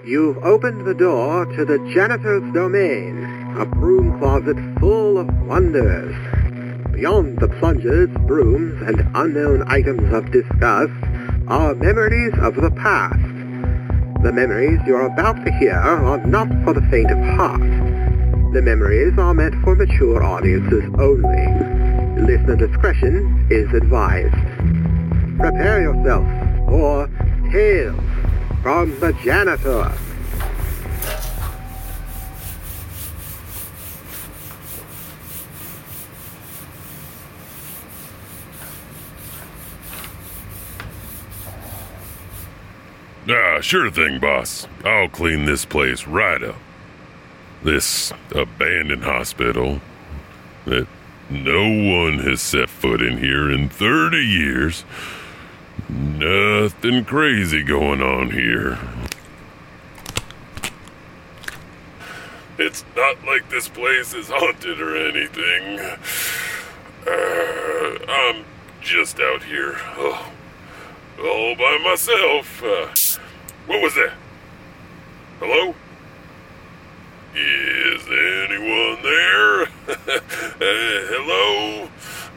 You've opened the door to the janitor's domain, a broom closet full of wonders. Beyond the plungers, brooms, and unknown items of disgust are memories of the past. The memories you're about to hear are not for the faint of heart. The memories are meant for mature audiences only. Listener discretion is advised. Prepare yourself for Tales from the Janitor. Sure thing, boss. I'll clean this place right up. This abandoned hospital that no one has set foot in here in 30 years. Nothing crazy going on here. It's not like this place is haunted or anything. I'm just out here, all by myself. What was that? Hello? Is anyone there? Hello?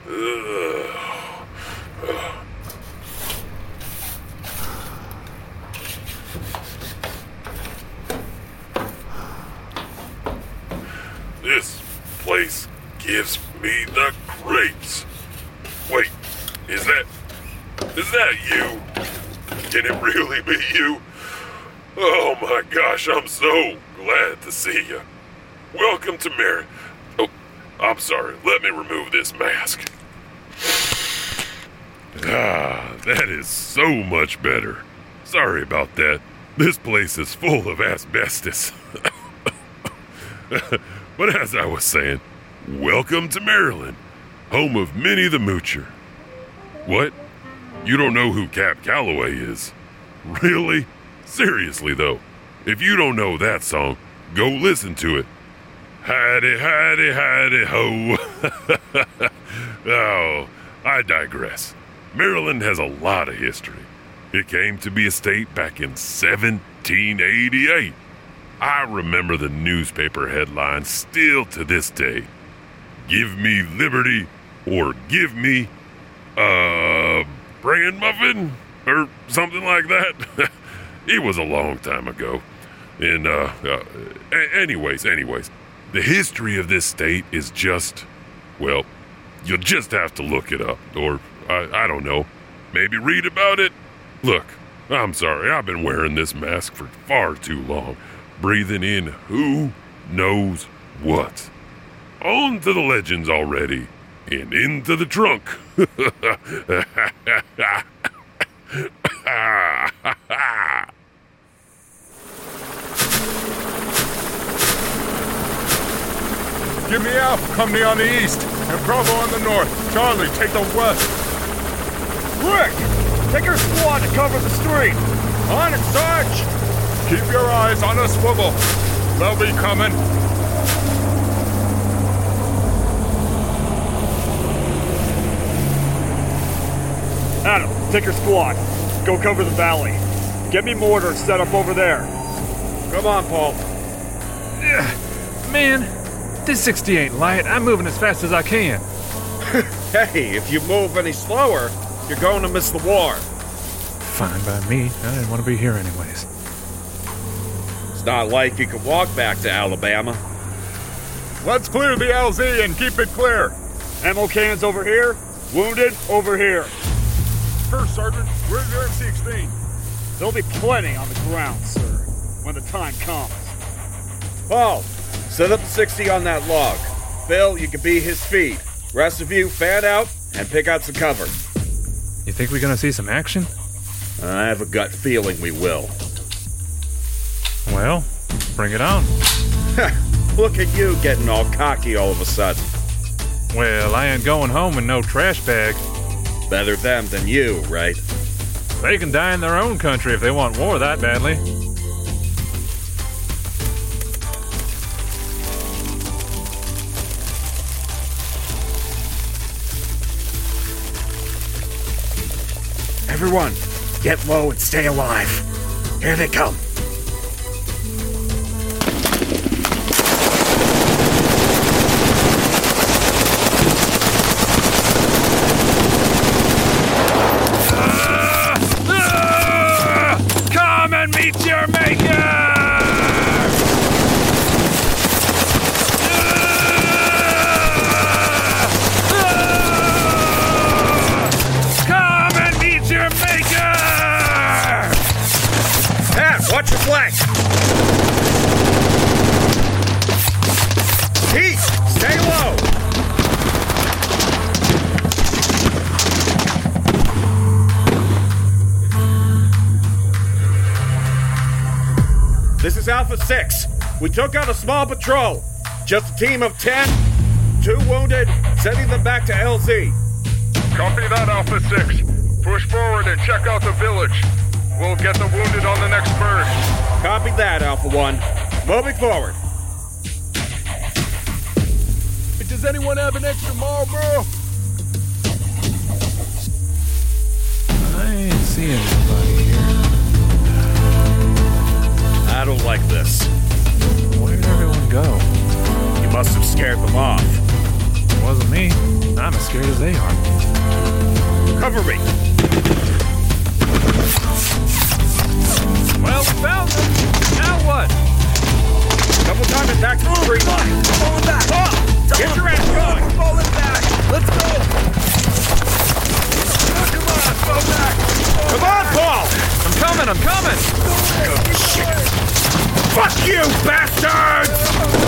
This place gives me the creeps. Wait, is that you? Can it really be you? Oh my gosh, I'm so glad to see you. Welcome to Mary. Oh, I'm sorry. Let me remove this mask. That is so much better. Sorry about that. This place is full of asbestos. But as I was saying, welcome to Maryland, home of Minnie the Moocher. What? You don't know who Cap Calloway is? Really? Seriously, though, if you don't know that song, go listen to it. Hidey, hidey, hidey, ho. Oh, I digress. Maryland has a lot of history. It came to be a state back in 1788. I remember the newspaper headlines still to this day. Give me liberty or give me bran muffin or something like that. It was a long time ago. And, anyways, the history of this state is just, well, you'll just have to look it up. Or, I don't know, maybe read about it. Look, I'm sorry, I've been wearing this mask for far too long, breathing in who knows what. On to the legends already, and into the trunk. Give me Alpha, Company on the east, and Bravo on the north. Charlie, take the west. Rick, take your squad to cover the street. On it, Sarge. Keep your eyes on a swivel. They'll be coming. Adam, take your squad. Go cover the valley. Get me mortars set up over there. Come on, Paul. Man, this 60 ain't light. I'm moving as fast as I can. Hey, if you move any slower, you're going to miss the war. Fine by me. I didn't want to be here anyways. It's not like you can walk back to Alabama. Let's clear the LZ and keep it clear. Ammo cans over here. Wounded over here. First, Sergeant, where's your M16? There'll be plenty on the ground, sir, when the time comes. Paul, set up the 60 on that log. Phil, you can be his feed. Rest of you, fan out and pick out some cover. You think we're gonna see some action? I have a gut feeling we will. Well, bring it on. Look at you getting all cocky all of a sudden. Well, I ain't going home in no trash bag. Better them than you, right? They can die in their own country if they want war that badly. Everyone, get low and stay alive. Here they come. meet your maker! Come and meet your maker! Pat, watch your flank! Pete, stay low! This is Alpha 6. We took out a small patrol. Just a team of 10, 2 wounded, sending them back to LZ. Copy that, Alpha 6. Push forward and check out the village. We'll get the wounded on the next bird. Copy that, Alpha 1. Moving forward. Does anyone have an extra Marlboro? I ain't seeing nobody here. I don't like this. Where'd everyone go? You must have scared them off. It wasn't me. I'm as scared as they are. Cover me. Well, we found them. Now what? Double time it back to the tree line. Falling back. Paul, get your ass going. We're falling back. Let's go. Come on, fall back. Come on, Paul. I'm coming! Fuck you, bastards!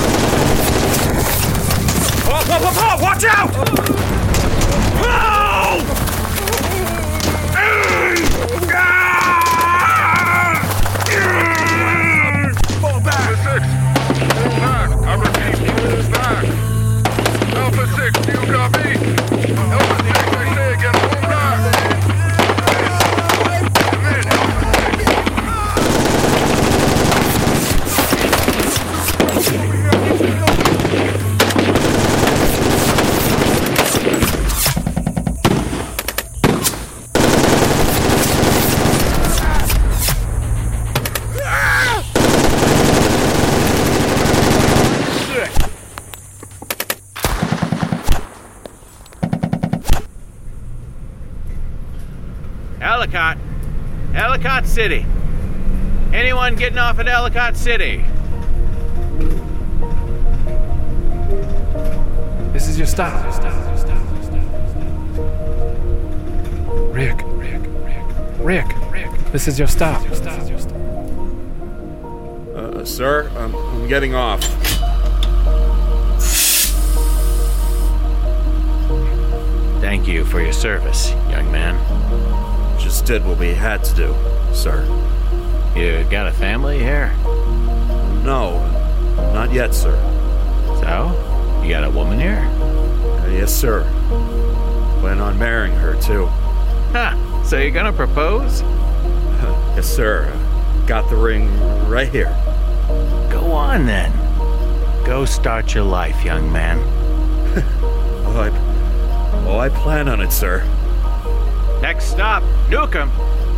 Paul, watch out! Paul! Fall back. Alpha 6, fall back. I repeat, fall back. Alpha 6, do you copy? Alpha 6, I say again, fall back. Come in, Alpha Ellicott City. Anyone getting off at Ellicott City? This is your stop. Rick. This is your stop. Sir, I'm getting off. Thank you for your service, young man. Just did what we had to do, sir. You got a family here? No, not yet, sir. So? You got a woman here? Yes, sir. Plan on marrying her, too. Huh. So you're gonna propose? Yes, sir. Got the ring right here. Go on, then. Go start your life, young man. I plan on it, sir. Next stop, Newcomb.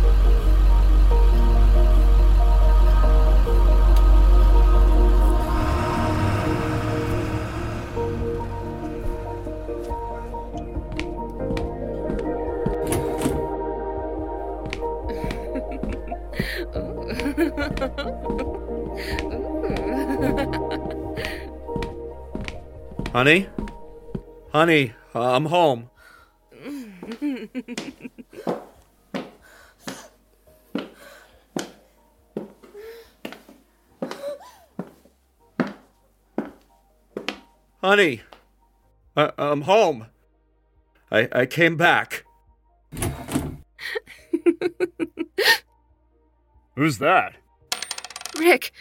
Honey, I'm home. Honey, I'm home. I came back. Who's that? Rick!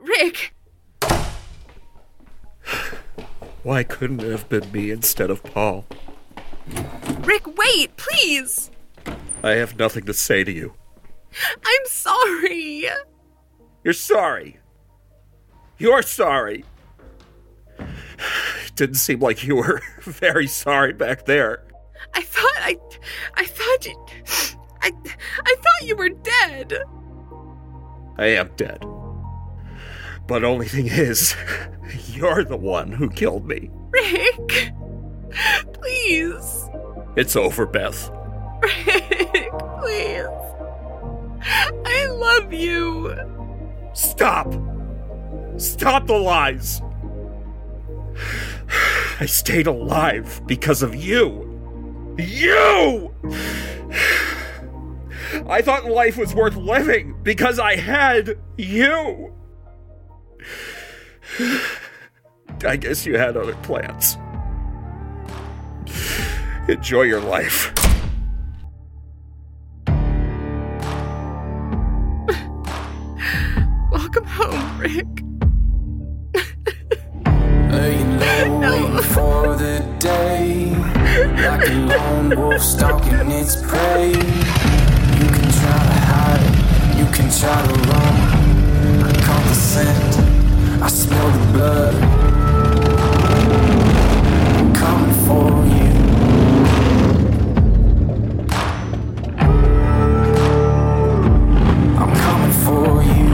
Why couldn't it have been me instead of Paul? Rick, wait, please! I have nothing to say to you. I'm sorry! You're sorry. You're sorry. It didn't seem like you were very sorry back there. I thought you were dead. I am dead. But only thing is, you're the one who killed me. Rick! Please! It's over, Beth. Rick, please! I love you! Stop! Stop the lies! I stayed alive because of you! You! I thought life was worth living because I had you! I guess you had other plans. Enjoy your life. Welcome home, Rick. Waiting for the day, like a lone wolf stalking its prey. You can try to hide it, you can try to run. I caught the scent, I smell the blood. I'm coming for you. I'm coming for you.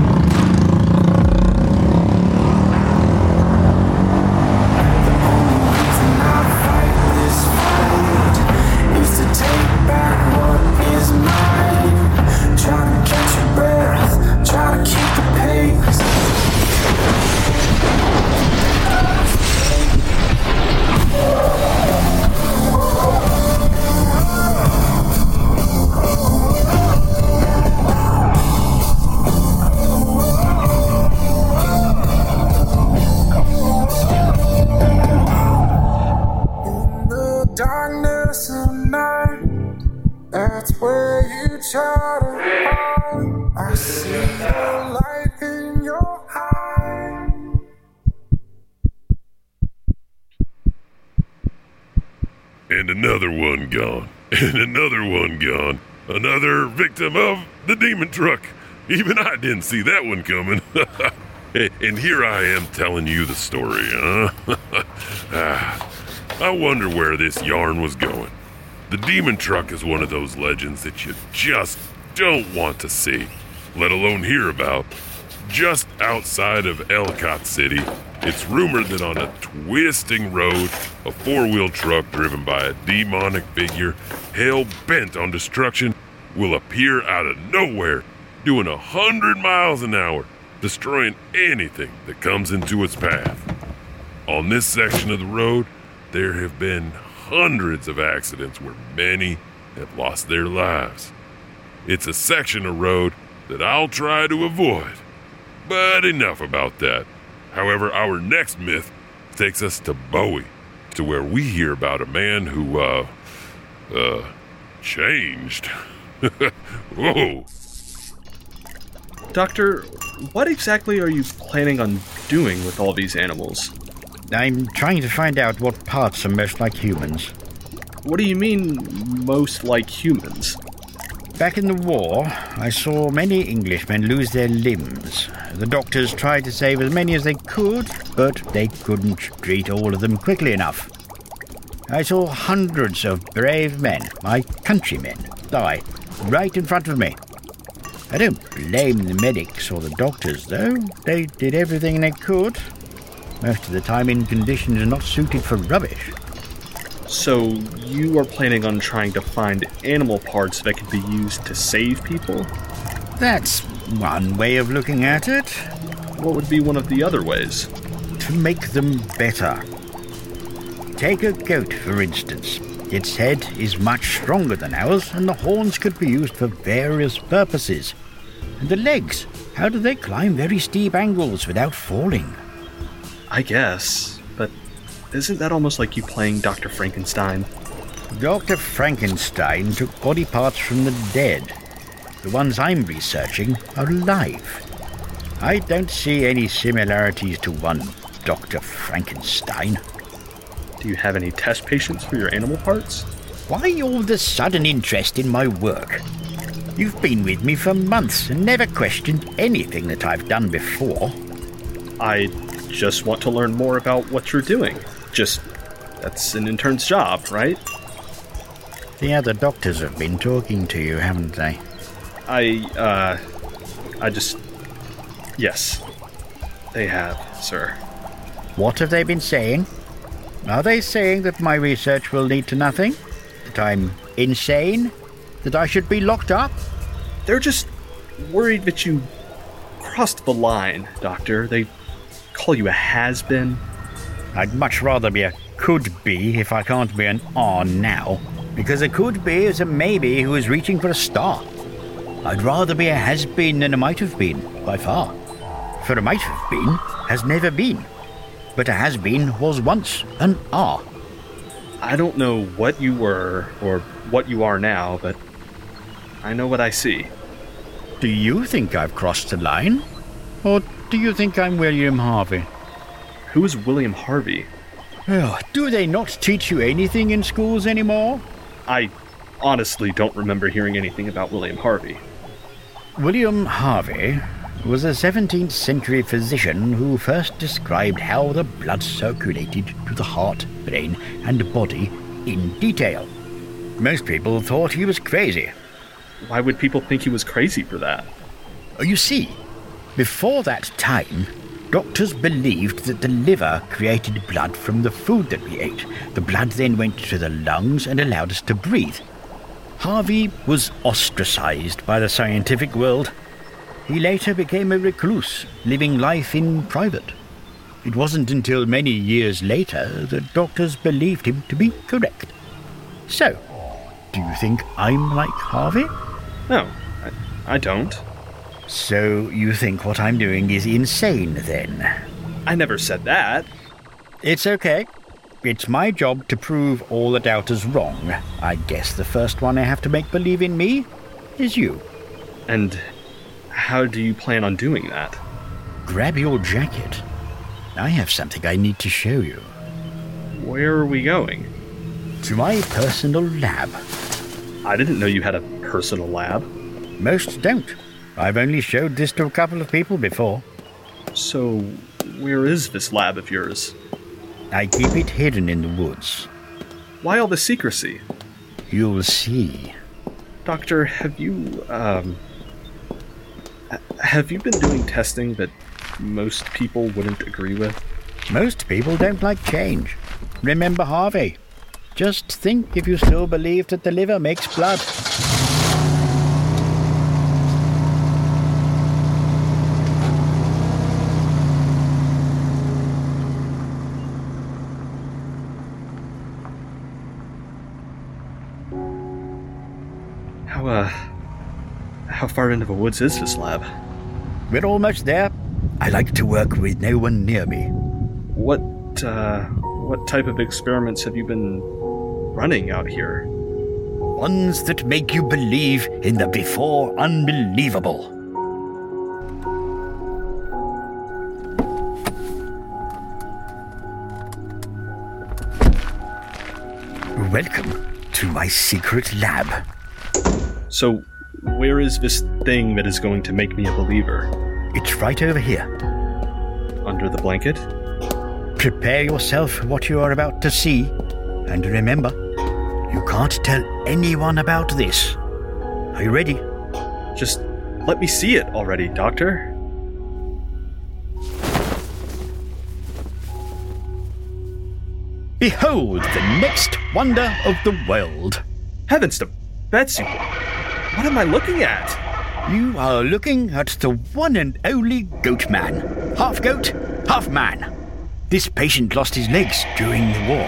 And another one gone. And another one gone. Another victim of the demon truck. Even I didn't see that one coming. And here I am telling you the story, huh? I wonder where this yarn was going. The demon truck is one of those legends that you just don't want to see, let alone hear about. Just outside of Ellicott City, it's rumored that on a twisting road, a four-wheel truck driven by a demonic figure hell-bent on destruction will appear out of nowhere, doing 100 miles an hour, destroying anything that comes into its path. On this section of the road, there have been hundreds of accidents where many have lost their lives. It's a section of road that I'll try to avoid. But enough about that. However, our next myth takes us to Bowie, to where we hear about a man who, changed. Whoa. Doctor, what exactly are you planning on doing with all these animals? I'm trying to find out what parts are most like humans. What do you mean, most like humans? Back in the war, I saw many Englishmen lose their limbs. The doctors tried to save as many as they could, but they couldn't treat all of them quickly enough. I saw hundreds of brave men, my countrymen, die right in front of me. I don't blame the medics or the doctors, though. They did everything they could. Most of the time in conditions not suited for rubbish. So you are planning on trying to find animal parts that could be used to save people? That's one way of looking at it. What would be one of the other ways? To make them better. Take a goat, for instance. Its head is much stronger than ours, and the horns could be used for various purposes. And the legs, how do they climb very steep angles without falling? I guess, but isn't that almost like you playing Dr. Frankenstein? Dr. Frankenstein took body parts from the dead. The ones I'm researching are alive. I don't see any similarities to one Dr. Frankenstein. Do you have any test patients for your animal parts? Why all the sudden interest in my work? You've been with me for months and never questioned anything that I've done before. I just want to learn more about what you're doing. That's an intern's job, right? The other doctors have been talking to you, haven't they? Yes. They have, sir. What have they been saying? Are they saying that my research will lead to nothing? That I'm insane? That I should be locked up? They're just worried that you crossed the line, Doctor. They call you a has-been. I'd much rather be a could-be if I can't be an are now, because a could-be is a maybe who is reaching for a star. I'd rather be a has-been than a might-have-been, by far. For a might-have-been has never been, but a has-been was once an are. I don't know what you were or what you are now, but I know what I see. Do you think I've crossed the line? Or do you think I'm William Harvey? Who is William Harvey? Oh, do they not teach you anything in schools anymore? I honestly don't remember hearing anything about William Harvey. William Harvey was a 17th century physician who first described how the blood circulated to the heart, brain, and body in detail. Most people thought he was crazy. Why would people think he was crazy for that? You see, before that time, doctors believed that the liver created blood from the food that we ate. The blood then went to the lungs and allowed us to breathe. Harvey was ostracized by the scientific world. He later became a recluse, living life in private. It wasn't until many years later that doctors believed him to be correct. So, do you think I'm like Harvey? No, I don't. So you think what I'm doing is insane, then? I never said that. It's okay. It's my job to prove all the doubters wrong. I guess the first one I have to make believe in me is you. And how do you plan on doing that? Grab your jacket. I have something I need to show you. Where are we going? To my personal lab. I didn't know you had a personal lab. Most don't. I've only showed this to a couple of people before. So, where is this lab of yours? I keep it hidden in the woods. Why all the secrecy? You'll see. Doctor, have you been doing testing that most people wouldn't agree with? Most people don't like change. Remember Harvey. Just think if you still believe that the liver makes blood. How far into the woods is this lab? We're almost there. I like to work with no one near me. What type of experiments have you been running out here? Ones that make you believe in the before unbelievable. Welcome to my secret lab. So, where is this thing that is going to make me a believer? It's right over here. Under the blanket? Prepare yourself for what you are about to see. And remember, you can't tell anyone about this. Are you ready? Just let me see it already, Doctor. Behold the next wonder of the world. Heavens to Betsy! What am I looking at? You are looking at the one and only Goat Man. Half goat, half man. This patient lost his legs during the war.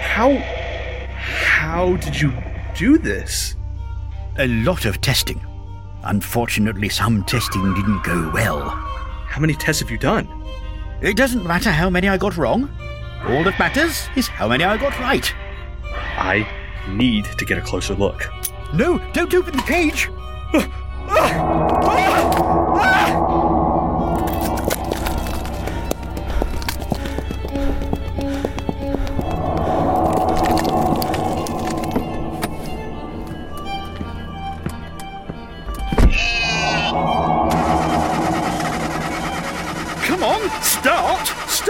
How did you do this? A lot of testing. Unfortunately, some testing didn't go well. How many tests have you done? It doesn't matter how many I got wrong. All that matters is how many I got right. I need to get a closer look. No, don't open the cage! Come on, start!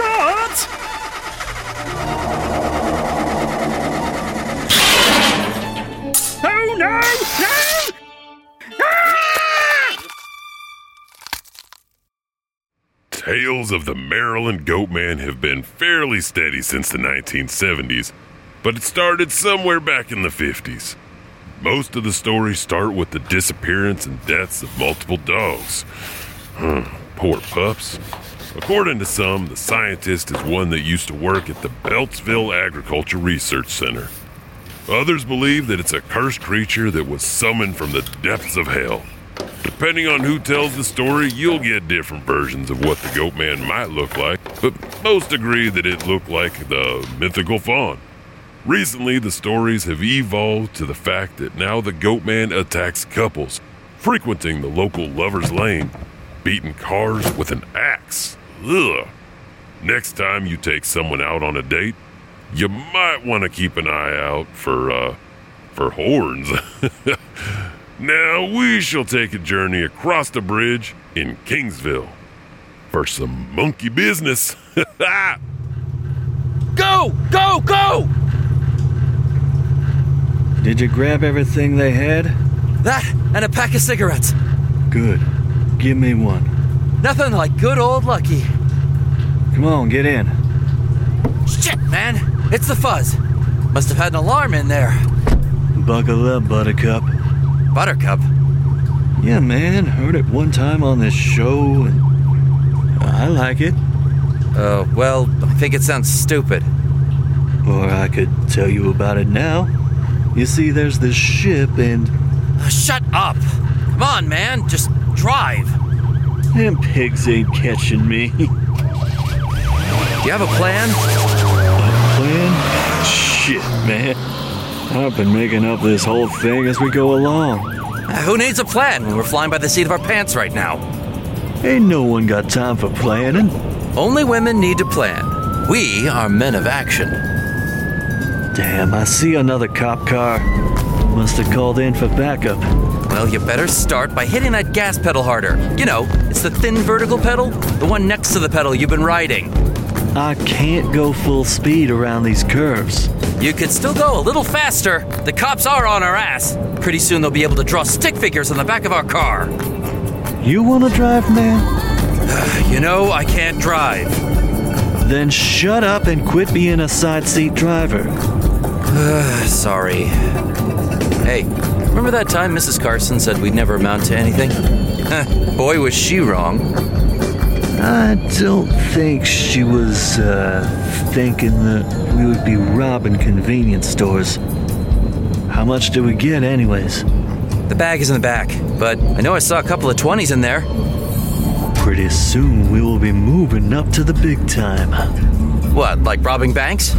Oh no! No! Ah! Tales of the Maryland Goatman have been fairly steady since the 1970s, but it started somewhere back in the 50s. Most of the stories start with the disappearance and deaths of multiple dogs. poor pups. According to some, the scientist is one that used to work at the Beltsville Agriculture Research Center. Others believe that it's a cursed creature that was summoned from the depths of hell. Depending on who tells the story, you'll get different versions of what the Goat Man might look like, but most agree that it looked like the mythical faun. Recently, the stories have evolved to the fact that now the Goat Man attacks couples, frequenting the local Lover's Lane, beating cars with an axe. Ugh. Next time you take someone out on a date, you might want to keep an eye out for horns. Now we shall take a journey across the bridge in Kingsville for some monkey business. Go! Go! Go! Did you grab everything they had? That and a pack of cigarettes. Good. Give me one. Nothing like good old Lucky. Come on, get in. Shit, man. It's the fuzz. Must have had an alarm in there. Buckle up, Buttercup. Buttercup? Yeah, man. Heard it one time on this show, and I like it. Well, I think it sounds stupid. Or I could tell you about it now. You see, there's this ship and... Shut up! Come on, man. Just drive. Them pigs ain't catching me. Do you have a plan? A plan? Shit, man. I've been making up this whole thing as we go along. Who needs a plan when we're flying by the seat of our pants right now? Ain't no one got time for planning. Only women need to plan. We are men of action. Damn, I see another cop car. Must have called in for backup. Well, you better start by hitting that gas pedal harder. You know, it's the thin vertical pedal, the one next to the pedal you've been riding. I can't go full speed around these curves. You could still go a little faster. The cops are on our ass. Pretty soon they'll be able to draw stick figures on the back of our car. You want to drive, man? You know, I can't drive. Then shut up and quit being a side seat driver. Sorry. Hey, remember that time Mrs. Carson said we'd never amount to anything? Boy, was she wrong. I don't think she was, thinking that we would be robbing convenience stores. How much do we get, anyways? The bag is in the back, but I know I saw a couple of 20s in there. Pretty soon we will be moving up to the big time. What, like robbing banks?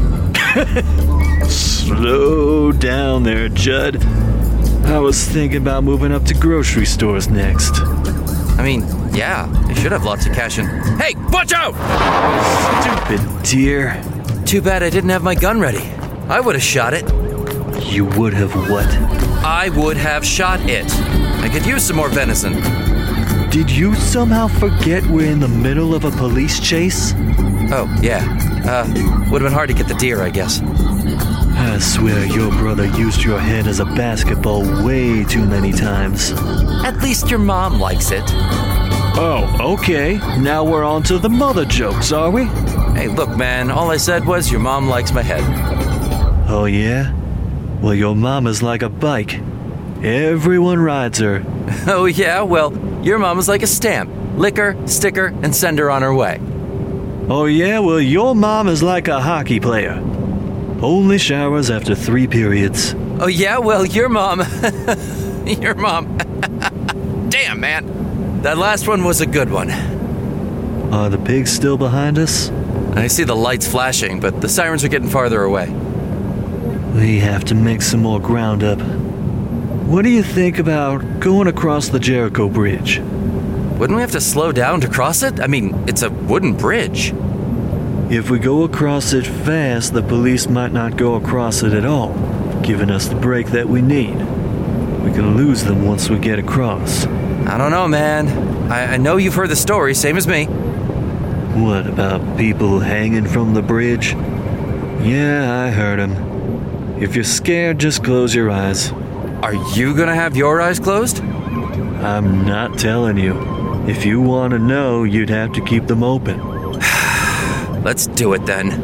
Slow down there, Judd. I was thinking about moving up to grocery stores next. I mean, yeah, you should have lots of cash in. Hey, watch out! Stupid deer. Too bad I didn't have my gun ready. I would have shot it. You would have what? I would have shot it. I could use some more venison. Did you somehow forget we're in the middle of a police chase? Oh, yeah. Would have been hard to get the deer, I guess. I swear your brother used your head as a basketball way too many times. At least your mom likes it. Oh, okay. Now we're on to the mother jokes, are we? Hey, look, man, all I said was your mom likes my head. Oh, yeah? Well, your mama's like a bike. Everyone rides her. Oh, yeah? Well, your mama's like a stamp. Lick her, stick her, and send her on her way. Oh, yeah? Well, your mom is like a hockey player. Only showers after 3 periods. Oh, yeah? Well, your mom... your mom... Damn, man. That last one was a good one. Are the pigs still behind us? I see the lights flashing, but the sirens are getting farther away. We have to make some more ground up. What do you think about going across the Jericho Bridge? Wouldn't we have to slow down to cross it? I mean, it's a wooden bridge. If we go across it fast, the police might not go across it at all, giving us the break that we need. We can lose them once we get across. I don't know, man. I know you've heard the story, same as me. What, about people hanging from the bridge? Yeah, I heard them. If you're scared, just close your eyes. Are you gonna have your eyes closed? I'm not telling you. If you want to know, you'd have to keep them open. Let's do it then.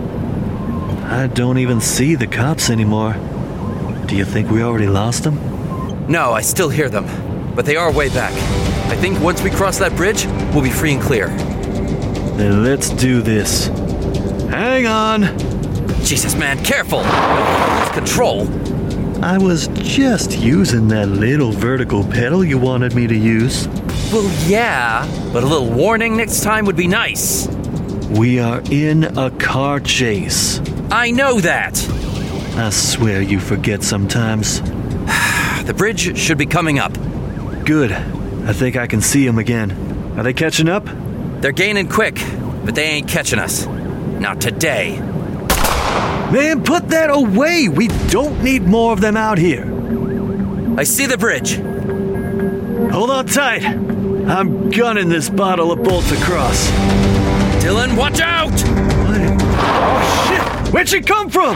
I don't even see the cops anymore. Do you think we already lost them? No, I still hear them, but they are way back. I think once we cross that bridge, we'll be free and clear. Then let's do this. Hang on! Jesus, man, careful! Lose control. I was just using that little vertical pedal you wanted me to use. Well, yeah, but a little warning next time would be nice. We are in a car chase. I know that. I swear you forget sometimes. The bridge should be coming up. Good. I think I can see them again. Are they catching up? They're gaining quick, but they ain't catching us. Not today. Man, put that away! We don't need more of them out here. I see the bridge. Hold on tight. I'm gunning this bottle of bolts across. Dylan, watch out! What? Oh, shit! Where'd she come from?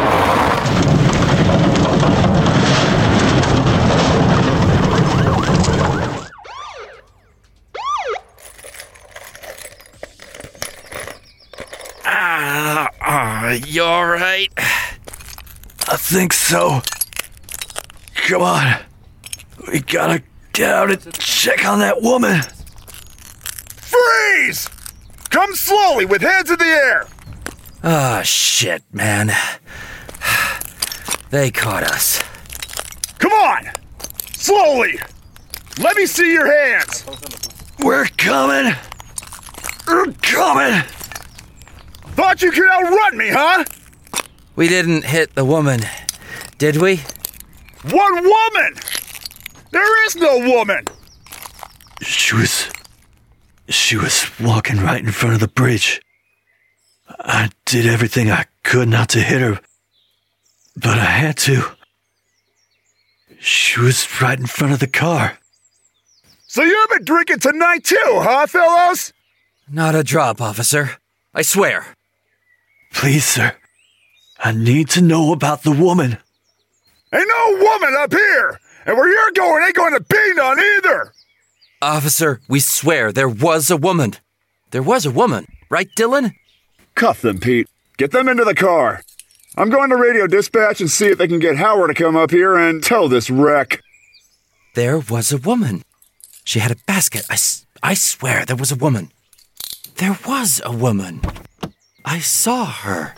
You all right? I think so. Come on. We gotta get out and check on that woman. Freeze! Come slowly with hands in the air! Ah, shit, man. They caught us. Come on! Slowly! Let me see your hands! We're coming! We're coming! Thought you could outrun me, huh? We didn't hit the woman, did we? What woman? There is no woman! She was walking right in front of the bridge. I did everything I could not to hit her, but I had to. She was right in front of the car. So you've been drinking tonight too, huh, fellows? Not a drop, officer. I swear. Please, sir. I need to know about the woman. Ain't no woman up here! And where you're going ain't going to be none either! Officer, we swear there was a woman. There was a woman, right, Dylan? Cuff them, Pete. Get them into the car. I'm going to radio dispatch and see if they can get Howard to come up here and tow this wreck. There was a woman. She had a basket. I swear there was a woman. There was a woman. I saw her.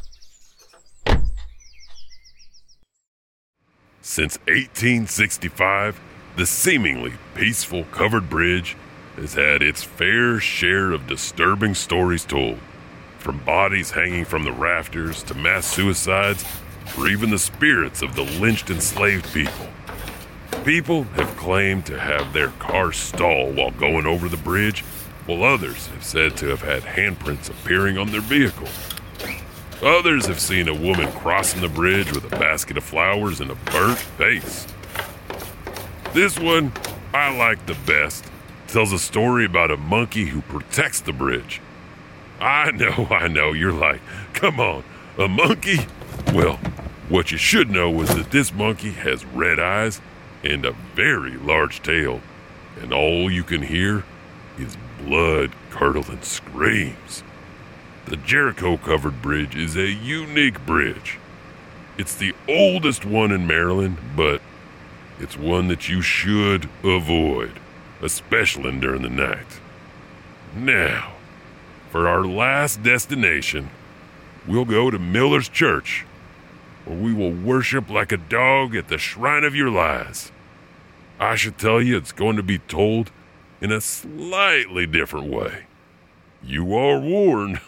Since 1865, the seemingly peaceful covered bridge has had its fair share of disturbing stories told. From bodies hanging from the rafters to mass suicides, or even the spirits of the lynched enslaved people. People have claimed to have their cars stall while going over the bridge, while others have said to have had handprints appearing on their vehicle. Others have seen a woman crossing the bridge with a basket of flowers and a burnt face. This one, I like the best, tells a story about a monkey who protects the bridge. I know, you're like, come on, a monkey? Well, what you should know is that this monkey has red eyes and a very large tail, and all you can hear is blood-curdling screams. The Jericho-covered bridge is a unique bridge. It's the oldest one in Maryland, but it's one that you should avoid, especially during the night. Now, for our last destination, we'll go to Miller's Church, where we will worship like a dog at the shrine of your lies. I should tell you it's going to be told in a slightly different way. You are warned.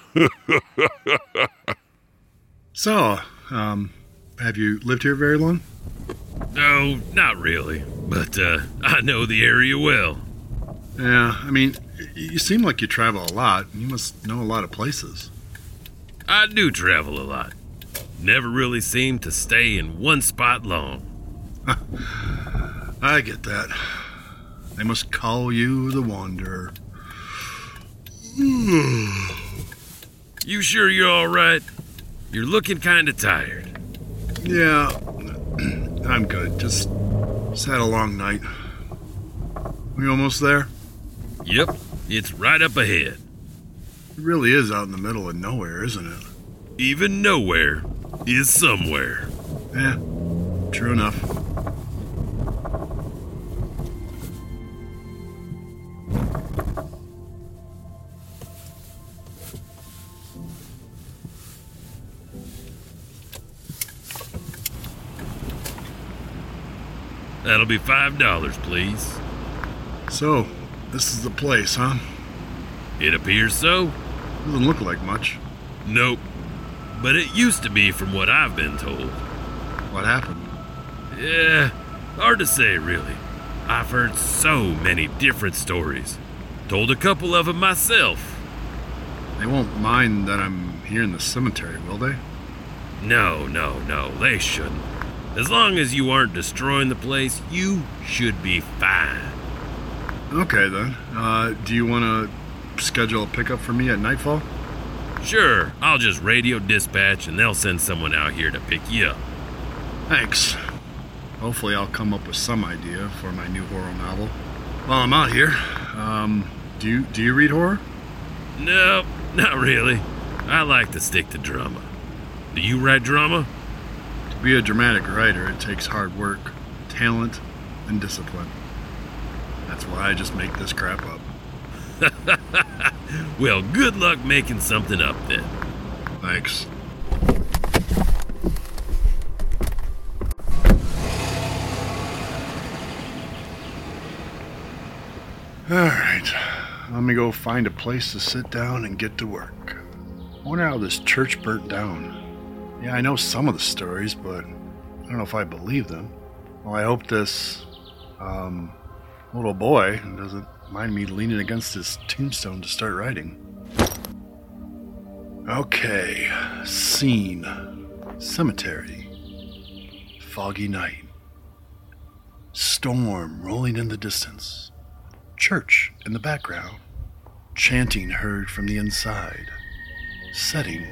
So, have you lived here very long? No, not really, but I know the area well. Yeah, I mean, you seem like you travel a lot. You must know a lot of places. I do travel a lot. Never really seem to stay in one spot long. I get that. They must call you the Wanderer. You sure you're all right? You're looking kind of tired. Yeah, I'm good. Just had a long night. We almost there? Yep, it's right up ahead. It really is out in the middle of nowhere, isn't it? Even nowhere is somewhere. Yeah, true enough. That'll be $5, please. So, this is the place, huh? It appears so. Doesn't look like much. Nope. But it used to be from what I've been told. What happened? Yeah, hard to say, really. I've heard so many different stories. Told a couple of them myself. They won't mind that I'm here in the cemetery, will they? No, they shouldn't. As long as you aren't destroying the place, you should be fine. Okay, then. Do you want to schedule a pickup for me at nightfall? Sure, I'll just radio dispatch and they'll send someone out here to pick you up. Thanks. Hopefully I'll come up with some idea for my new horror novel. While I'm out here, do you read horror? No, not really. I like to stick to drama. Do you write drama? To be a dramatic writer, it takes hard work, talent, and discipline. That's why I just make this crap up. Well, good luck making something up then. Thanks. Alright, let me go find a place to sit down and get to work. I wonder how this church burnt down. Yeah, I know some of the stories, but I don't know if I believe them. Well, I hope this, little boy doesn't mind me leaning against his tombstone to start writing. Okay, scene. Cemetery. Foggy night. Storm rolling in the distance. Church in the background. Chanting heard from the inside. Setting,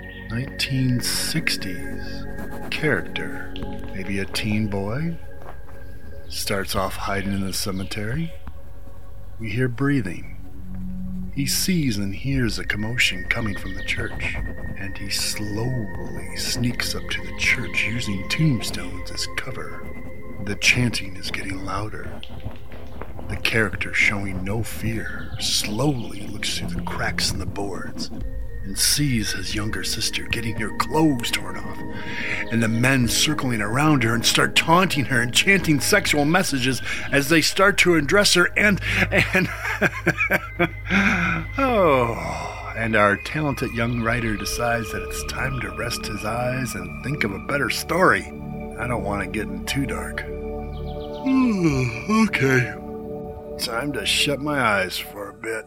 1960s. Character, maybe a teen boy. Starts off hiding in the cemetery. We hear breathing. He sees and hears a commotion coming from the church, and he slowly sneaks up to the church using tombstones as cover. The chanting is getting louder. The character, showing no fear, slowly looks through the cracks in the boards and sees his younger sister getting her clothes torn off, and the men circling around her and start taunting her and chanting sexual messages as they start to undress her and and our talented young writer decides that it's time to rest his eyes and think of a better story. I don't want to get in too dark. Okay. Time to shut my eyes for a bit.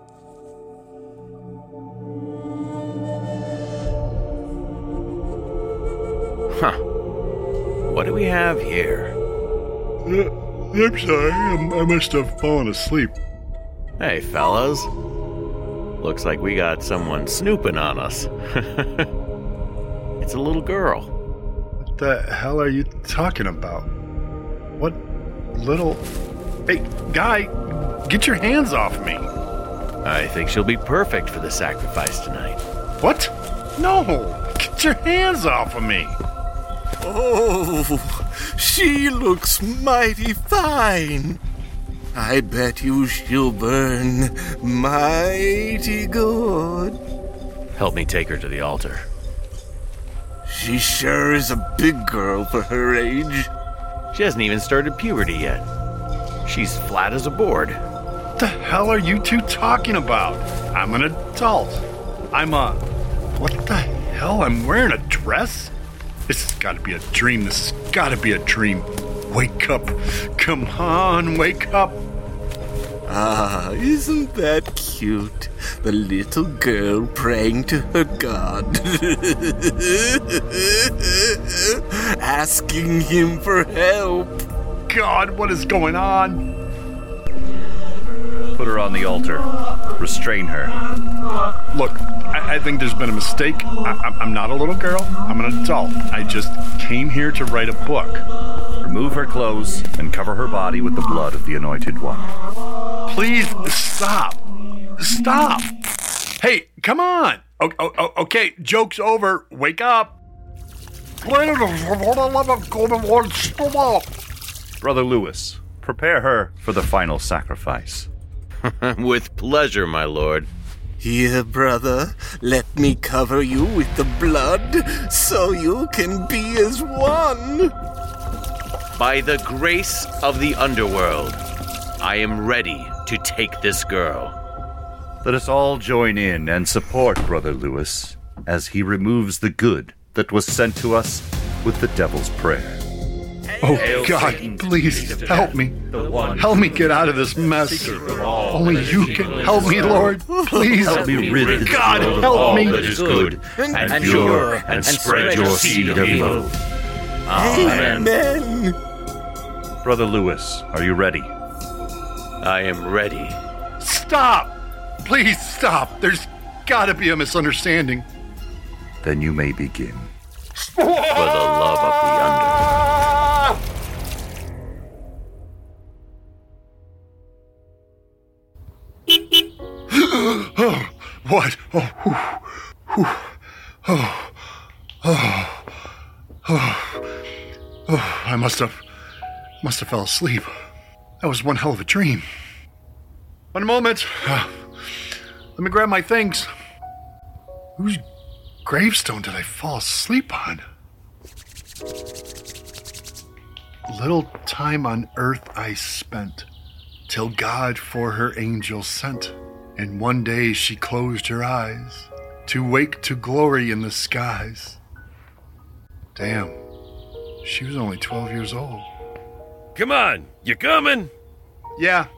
Huh. What do we have here? I'm sorry. I must have fallen asleep. Hey, fellas. Looks like we got someone snooping on us. It's a little girl. What the hell are you talking about? What little... Hey, guy, get your hands off me. I think she'll be perfect for the sacrifice tonight. What? No! Get your hands off of me! Oh, she looks mighty fine. I bet you she'll burn mighty good. Help me take her to the altar. She sure is a big girl for her age. She hasn't even started puberty yet. She's flat as a board. What the hell are you two talking about? I'm an adult. What the hell? I'm wearing a dress? This has got to be a dream. This has got to be a dream. Wake up. Come on, wake up. Ah, isn't that cute? The little girl praying to her God. Asking him for help. God, what is going on? Put her on the altar. Restrain her. Look, I think there's been a mistake. I'm not a little girl. I'm an adult. I just came here to write a book. Remove her clothes and cover her body with the blood of the Anointed One. Please, stop. Stop. Hey, come on. Okay, joke's over. Wake up. Brother Lewis, prepare her for the final sacrifice. With pleasure, my lord. Here, brother, let me cover you with the blood so you can be as one. By the grace of the underworld, I am ready to take this girl. Let us all join in and support Brother Lewis as he removes the good that was sent to us with the Devil's Prayer. Oh, God, please help me. Help me get out of this mess. Only you can help me, Lord. Please. Help me rid this God, world of help all me. that is good and pure, and spread your seed of evil. Amen. Brother Lewis, are you ready? I am ready. Stop! Please stop. There's gotta be a misunderstanding. Then you may begin. For the love of the underworld. Oh, what? Oh, oh, oh, oh, I must have fell asleep. That was one hell of a dream. One moment. Let me grab my things. Whose gravestone did I fall asleep on? Little time on earth I spent, till God for her angel sent. And one day she closed her eyes, to wake to glory in the skies. Damn, she was only 12 years old. Come on, you coming? Yeah.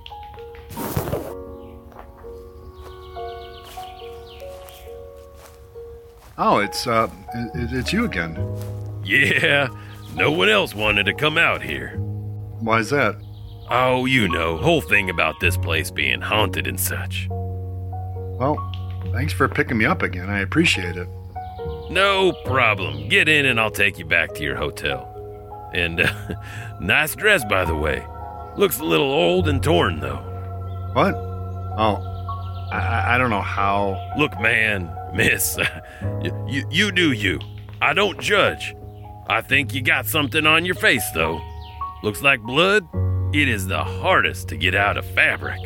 Oh, it's you again. Yeah, no one else wanted to come out here. Why's that? Oh, you know, whole thing about this place being haunted and such. Well, thanks for picking me up again. I appreciate it. No problem. Get in and I'll take you back to your hotel. And, nice dress, by the way. Looks a little old and torn, though. What? Oh, I don't know how... Look, man, miss, you do you. I don't judge. I think you got something on your face, though. Looks like blood. It is the hardest to get out of fabric.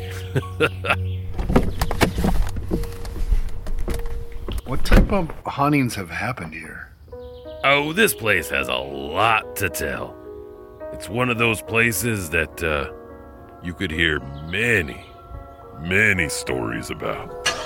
What type of hauntings have happened here? Oh, this place has a lot to tell. It's one of those places that you could hear many, many stories about.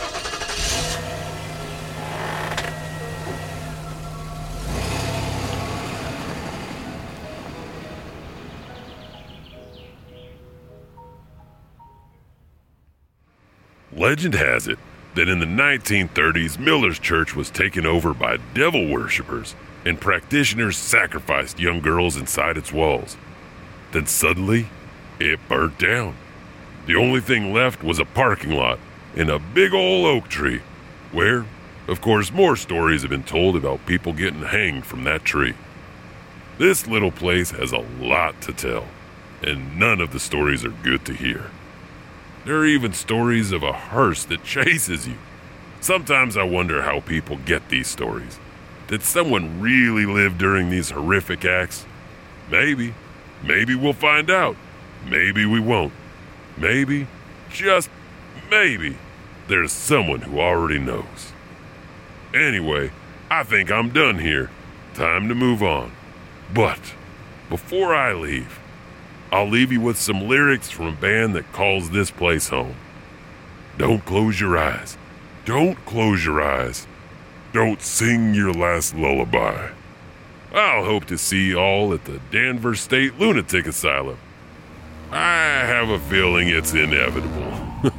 Legend has it that in the 1930s, Miller's Church was taken over by devil worshippers, and practitioners sacrificed young girls inside its walls. Then suddenly, it burnt down. The only thing left was a parking lot and a big old oak tree, where, of course, more stories have been told about people getting hanged from that tree. This little place has a lot to tell, and none of the stories are good to hear. There are even stories of a hearse that chases you. Sometimes I wonder how people get these stories. Did someone really live during these horrific acts? Maybe. Maybe we'll find out. Maybe we won't. Maybe, just maybe, there's someone who already knows. Anyway, I think I'm done here. Time to move on. But before I leave, I'll leave you with some lyrics from a band that calls this place home. Don't close your eyes. Don't close your eyes. Don't sing your last lullaby. I'll hope to see you all at the Danvers State Lunatic Asylum. I have a feeling it's inevitable.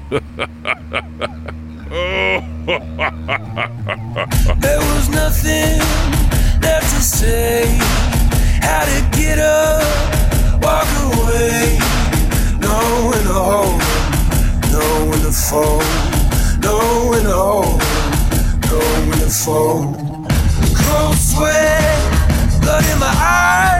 There was nothing left to say. How to get up, walk away. Know when to hold, know when to fold. Know when to hold, know when to fold. Cold sweat, blood in my eyes.